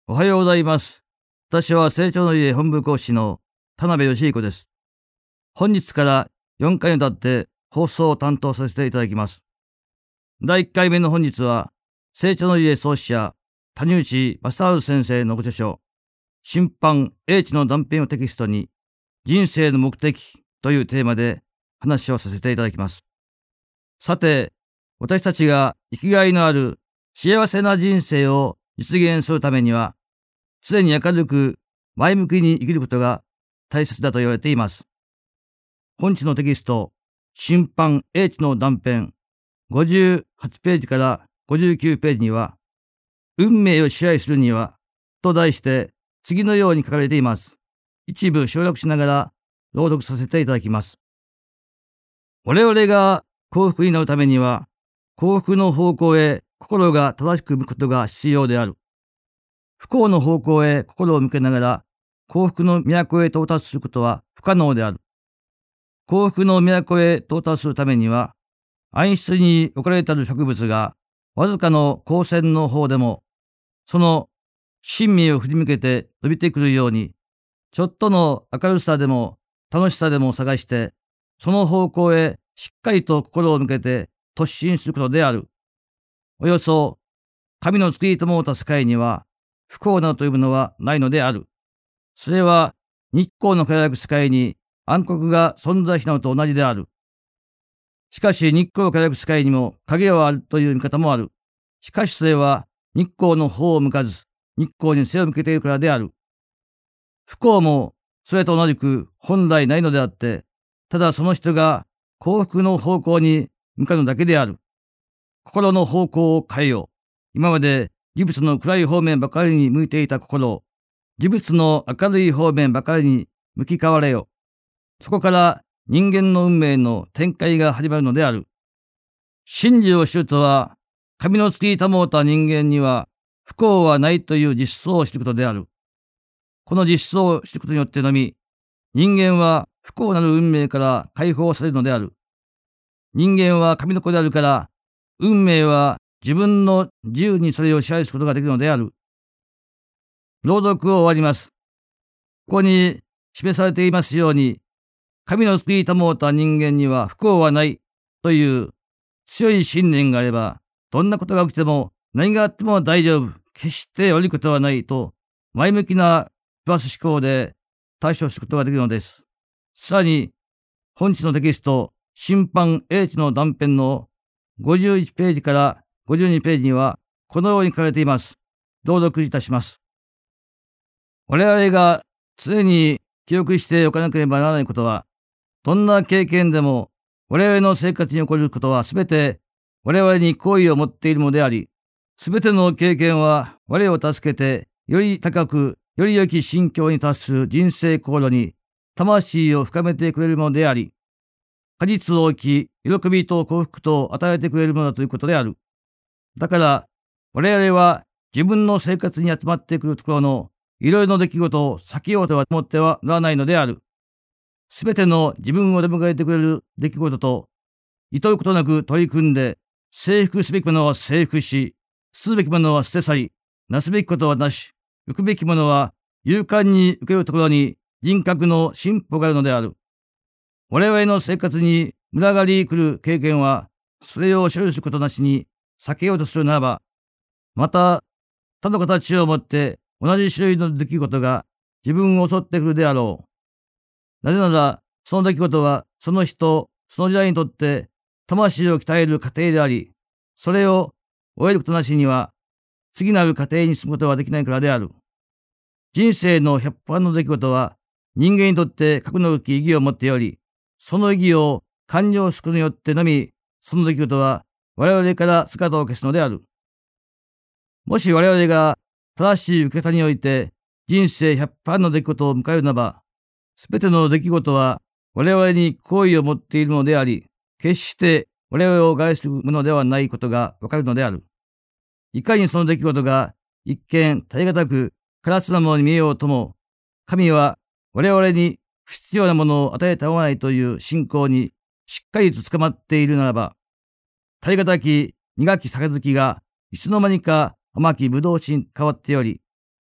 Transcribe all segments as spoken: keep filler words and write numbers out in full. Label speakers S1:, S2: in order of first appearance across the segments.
S1: おはようございます。私は成長の家本部講師の田辺義彦です。本日からよんかいにわたって放送を担当させていただきます。だいいっかいめの本日は、成長の家創始者、谷内正治先生のご著書、新版英知の断片をテキストに、人生の目的というテーマで話をさせていただきます。さて、私たちが生きがいのある幸せな人生を実現するためには、常に明るく前向きに生きることが大切だと言われています。本日のテキスト、新版英知の断片、ごじゅうはちページからごじゅうきゅうページには、運命を支配するには、と題して次のように書かれています。一部省略しながら朗読させていただきます。我々が幸福になるためには、幸福の方向へ心が正しく向くことが必要である。不幸の方向へ心を向けながら幸福の都へ到達することは不可能である。幸福の都へ到達するためには、暗室に置かれている植物がわずかの光線の方でもその新芽を振り向けて伸びてくるように、ちょっとの明るさでも楽しさでも探して、その方向へしっかりと心を向けて突進することである。およそ神の作りともうた世界には不幸などというものはないのである。それは日光の輝く世界に暗黒が存在しないのと同じである。しかし日光の輝く世界にも影はあるという見方もある。しかしそれは日光の方を向かず、日光に背を向けているからである。不幸もそれと同じく本来ないのであって、ただその人が幸福の方向に向かうだけである。心の方向を変えよう。今まで事物の暗い方面ばかりに向いていた心を、事物の明るい方面ばかりに向き変われよ。そこから人間の運命の展開が始まるのである。真理を知るとは、神の作りたもうた人間には不幸はないという実相を知ることである。この実相を知ることによってのみ、人間は不幸なる運命から解放されるのである。人間は神の子であるから、運命は自分の自由にそれを支配することができるのである。朗読を終わります。ここに示されていますように、神の作りたもうた人間には不幸はないという強い信念があれば、どんなことが起きても何があっても大丈夫、決して悪いことはないと、前向きなプラス思考で対処することができるのです。さらに、本日のテキスト、新版英知の断片のごじゅういちページからごじゅうにページには、このように書かれています。朗読いたします。我々が常に記憶しておかなければならないことは、どんな経験でも我々の生活に起こることはすべて我々に好意を持っているのであり、すべての経験は我を助けて、より高く、より良き心境に達する人生航路に魂を深めてくれるものであり、果実を置き、喜びと幸福と与えてくれるものだということである。だから、我々は自分の生活に集まってくるところのいろいろな出来事を避けようとは思ってはならないのである。すべての自分を出迎えてくれる出来事と、厭うことなく取り組んで、征服すべきものは征服し、捨てべきものは捨て去り、なすべきことはなし、受くべきものは勇敢に受けるところに人格の進歩があるのである。我々の生活に群がり来る経験は、それを処理することなしに避けようとするならば、また他の形をもって同じ種類の出来事が自分を襲ってくるであろう。なぜなら、その出来事はその人、その時代にとって魂を鍛える過程であり、それを終えることなしには次なる過程に進むことはできないからである。人生の百般の出来事は人間にとって格の大きい意義を持っており、その意義を完了することによってのみ、その出来事は我々から姿を消すのである。もし我々が正しい受け方において人生百般の出来事を迎えるならば、すべての出来事は我々に好意を持っているのであり、決して我々を害するものではないことがわかるのである。いかにその出来事が一見耐え難く苛烈なものに見えようとも、神は我々に不必要なものを与えたまわないという信仰にしっかりと捕まっているならば、耐え難き苦き杯がいつの間にか甘き葡萄酒に変わっており、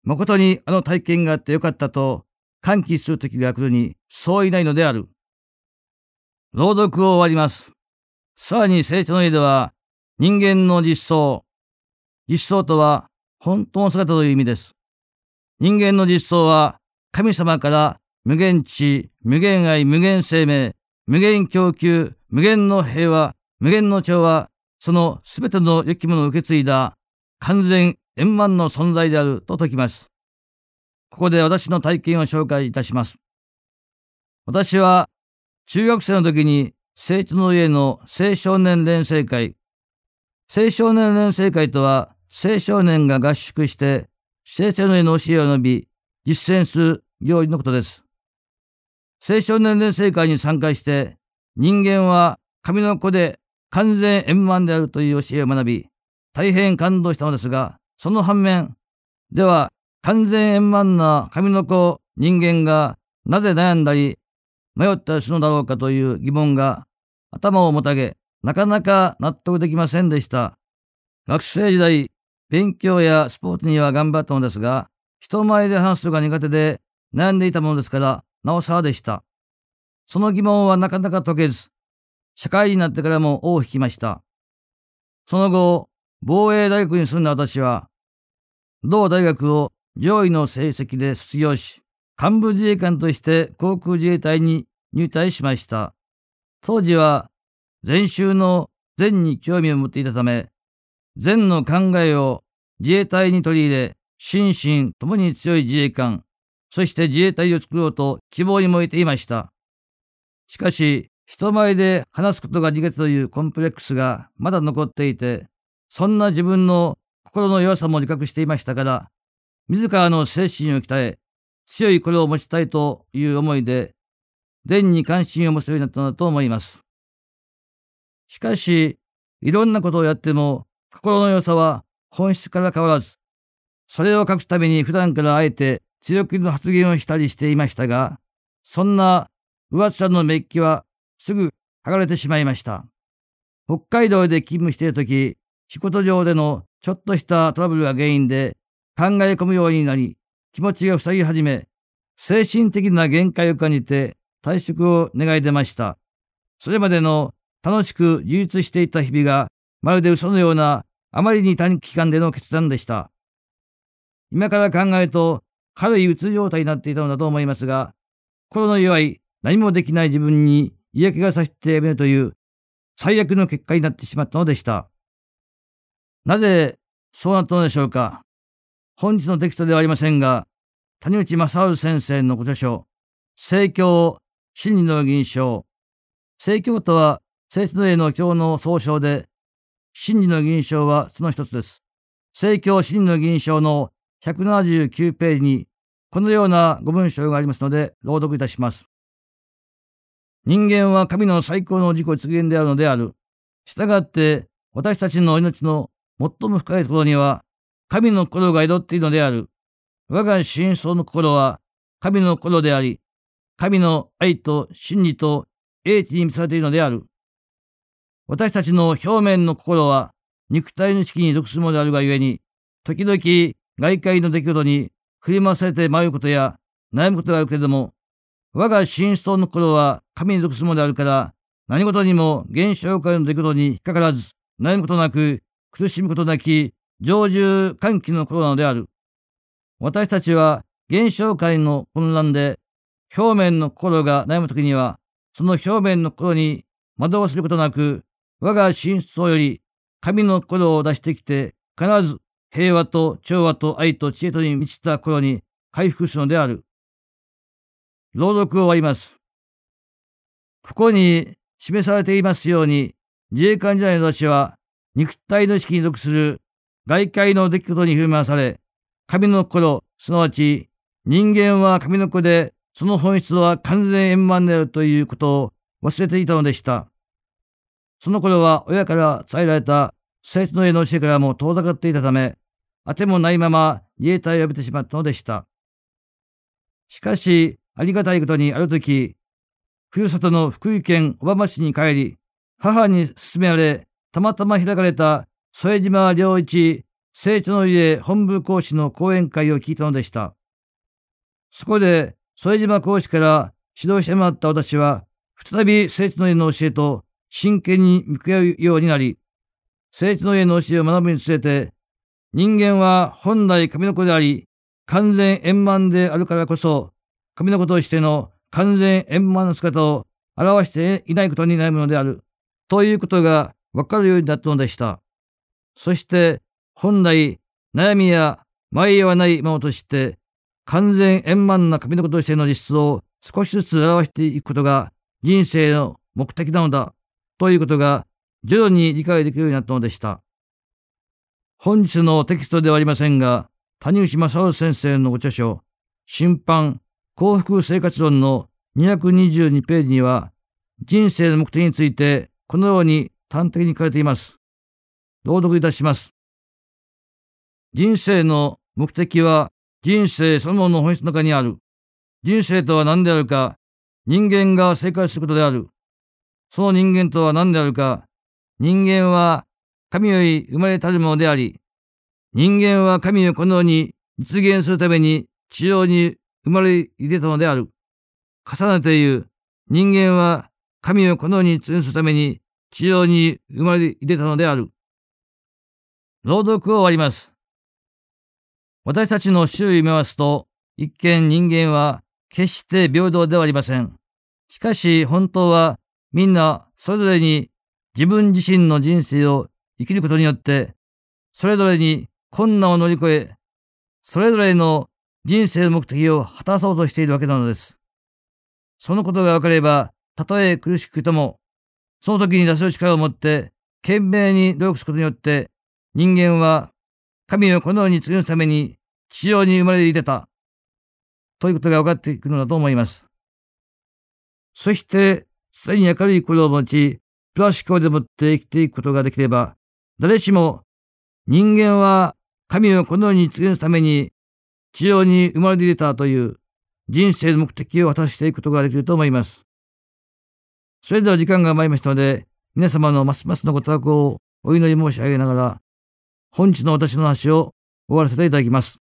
S1: 誠にあの体験があってよかったと歓喜する時が来るにそういないのである。朗読を終わります。さらに聖書の家では、人間の実相。実相とは本当の姿という意味です。人間の実相は神様から無限知、無限愛、無限生命、無限供給、無限の平和、無限の調和、そのすべての良きものを受け継いだ完全円満の存在であると説きます。ここで私の体験を紹介いたします。私は中学生の時に聖書の家の青少年連成会。青少年連成会とは青少年が合宿して聖書の家の教えを述び実践する行為のことです。青少年連成会に参加して人間は神の子で完全円満であるという教えを学び大変感動したのですが、その反面では完全円満な神の子人間がなぜ悩んだり迷ったりするのだろうかという疑問が頭をもたげ、なかなか納得できませんでした。学生時代、勉強やスポーツには頑張ったのですが、人前で話すのが苦手で悩んでいたものですから、なおさらでした。その疑問はなかなか解けず、社会人になってからも尾を引きました。その後、防衛大学に住んだ私は、同大学を上位の成績で卒業し、幹部自衛官として航空自衛隊に入隊しました。当時は禅宗の禅に興味を持っていたため、禅の考えを自衛隊に取り入れ、心身ともに強い自衛官、そして自衛隊を作ろうと希望に燃えていました。しかし、人前で話すことが苦手というコンプレックスがまだ残っていて、そんな自分の心の弱さも自覚していましたから、自らの精神を鍛え、強い心を持ちたいという思いで、禅に関心を持つようになったのだと思います。しかし、いろんなことをやっても、心の良さは本質から変わらず、それを隠すために普段からあえて強気の発言をしたりしていましたが、そんな上っ面のメッキはすぐ剥がれてしまいました。北海道で勤務しているとき、仕事上でのちょっとしたトラブルが原因で考え込むようになり、気持ちが塞ぎ始め、精神的な限界を感じて退職を願い出ました。それまでの楽しく充実していた日々が、まるで嘘のようなあまりに短期間での決断でした。今から考えると軽いうつ状態になっていたのだと思いますが、心の弱い何もできない自分に嫌気がさしてやめるという最悪の結果になってしまったのでした。なぜそうなったのでしょうか。本日のテキストではありませんが、谷内正治先生のご著書、聖教真理の吟唱。聖教とは聖書の家の教の総称で、真理の吟唱はその一つです。聖教真理の吟唱のひゃくななじゅうきゅうページにこのようなご文章がありますので朗読いたします。人間は神の最高の自己実現であるのである。したがって私たちの命の最も深いところには神の心が宿っているのである。我が真相の心は神の心であり、神の愛と真理と英知に満ちされているのである。私たちの表面の心は肉体の意識に属するものであるがゆえに、時々外界の出来事に振り回されて迷うことや悩むことがあるけれども、我が真相の心は神に属するものであるから、何事にも現象界の出来事に引っかからず、悩むことなく、苦しむことなき、常住歓喜の心なのである。私たちは現象界の混乱で、表面の心が悩むときには、その表面の心に惑わせることなく、我が真相より神の心を出してきて、必ず平和と調和と愛と知恵とに満ちた心に回復するのである。朗読を終わります。ここに示されていますように、自衛官時代の私は、肉体の意識に属する外界の出来事に振り回され、神の心、すなわち人間は神の子で、その本質は完全円満であるということを忘れていたのでした。その頃は親から伝えられた聖書の家の教えからも遠ざかっていたため、あてもないまま自衛隊を辞めてしまったのでした。しかし、ありがたいことにあるとき、ふるさとの福井県小浜市に帰り、母に勧められ、たまたま開かれた副島良一聖地の家本部講師の講演会を聞いたのでした。そこで副島講師から指導してもらった私は、再び聖地の家の教えと真剣に向き合うようになり、聖地の家の教えを学ぶにつれて、人間は本来神の子であり、完全円満であるからこそ、神の子としての完全円満の姿を表していないことに悩むのである、ということがわかるようになったのでした。そして、本来、悩みや迷いはないものとして、完全円満な神の子としての実質を少しずつ表していくことが人生の目的なのだ、ということが徐々に理解できるようになったのでした。本日のテキストではありませんが、谷口正夫先生のご著書、新版幸福生活論のにひゃくにじゅうにページには、人生の目的についてこのように端的に書かれています。朗読いたします。人生の目的は人生そのものの本質の中にある。人生とは何であるか、人間が生活することである。その人間とは何であるか、人間は神より生まれたるものであり、人間は神をこのように実現するために地上に生まれ入れたのである。重ねて言う、人間は神をこのように実現するために地上に生まれ入れたのである。朗読を終わります。私たちの周囲を見ますと、一見人間は決して平等ではありません。しかし本当はみんなそれぞれに自分自身の人生を生きることによって、それぞれに困難を乗り越え、それぞれの人生の目的を果たそうとしているわけなのです。そのことが分かれば、たとえ苦しくとも、その時に出せる力を持って、懸命に努力することによって、人間は神をこのように実現するために地上に生まれ入れた、ということが分かってくるのだと思います。そして、常に明るい心を持ち、プラス思考でもって生きていくことができれば、誰しも人間は神をこのように実現するために地上に生まれ入れたという人生の目的を果たしていくことができると思います。それでは時間が参りましたので、皆様のますますのご多幸をお祈り申し上げながら、本日の私の話を終わらせていただきます。